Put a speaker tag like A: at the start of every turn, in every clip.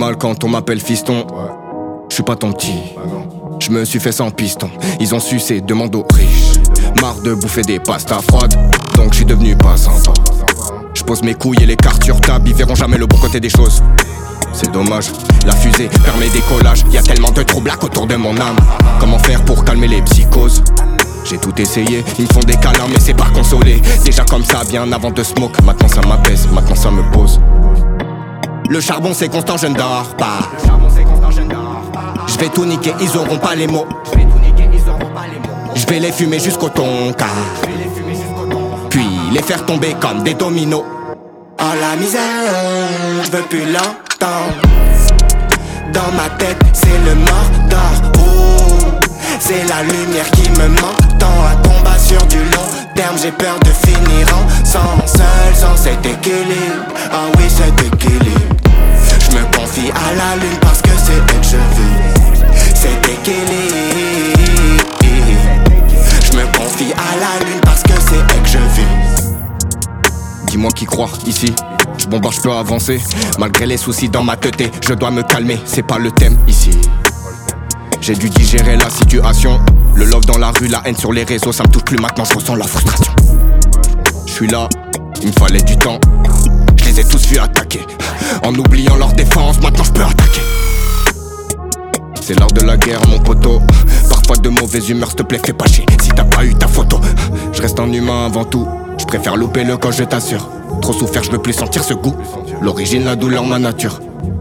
A: mal quand on m'appelle fiston. Je suis pas ton petit. Je me suis fait sans piston. Ils ont sucé, demande aux riches. Marre de bouffer des pastas froides, donc je suis devenu pas sympa. Je pose mes couilles et les cartes sur table. Ils verront jamais le bon côté des choses. C'est dommage, la fusée permet décollage. Y'a tellement de troubles autour de mon âme. Comment faire pour calmer les psychoses? J'ai tout essayé, ils me font des câlins mais c'est pas consolé. Déjà comme ça, bien avant de smoke. Maintenant ça m'apaise, maintenant ça me pose. Le charbon c'est constant, je ne dors pas. Je vais tout niquer, ils auront pas les mots. Je vais les fumer jusqu'au tonka, puis les faire tomber comme des dominos.
B: Oh la misère, je veux plus l'entendre. Dans ma tête, c'est le mort d'or. C'est la lumière qui me manque tant. À combat sur du long terme, j'ai peur de finir sans cet équilibre. Ah oui, cet équilibre. Je me confie à la lune parce que c'est elle que je veux. Cet équilibre. Je me confie à la lune parce que c'est elle que je veux.
A: Dis-moi qui croire ici. Je bombarde, je peux avancer. Malgré les soucis dans ma tête, je dois me calmer. C'est pas le thème ici. J'ai dû digérer la situation. Le love dans la rue, la haine sur les réseaux, ça me touche plus maintenant, je ressens la frustration. Je suis là, il me fallait du temps. Je les ai tous vus attaquer. En oubliant leur défense, maintenant je peux attaquer. C'est l'art de la guerre, mon poteau. Parfois de mauvaise humeur, s'il te plaît, fais pas chier si t'as pas eu ta photo. Je reste un humain avant tout. Je préfère louper le quand je t'assure. Trop souffert, je veux plus sentir ce goût. L'origine, la douleur, ma nature.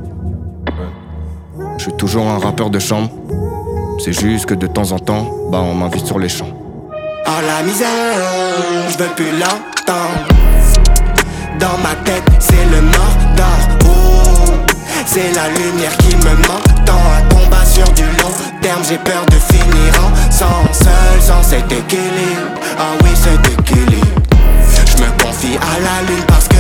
A: Je suis toujours un rappeur de chambre. C'est juste que de temps en temps, on m'invite sur les champs.
B: Oh la misère, je veux plus l'entendre. Dans ma tête, c'est le mort d'or. C'est la lumière qui me manque tant. À combat sur du long terme, j'ai peur de finir sans cet équilibre. Ah oui, cet équilibre. Je me confie à la lune parce que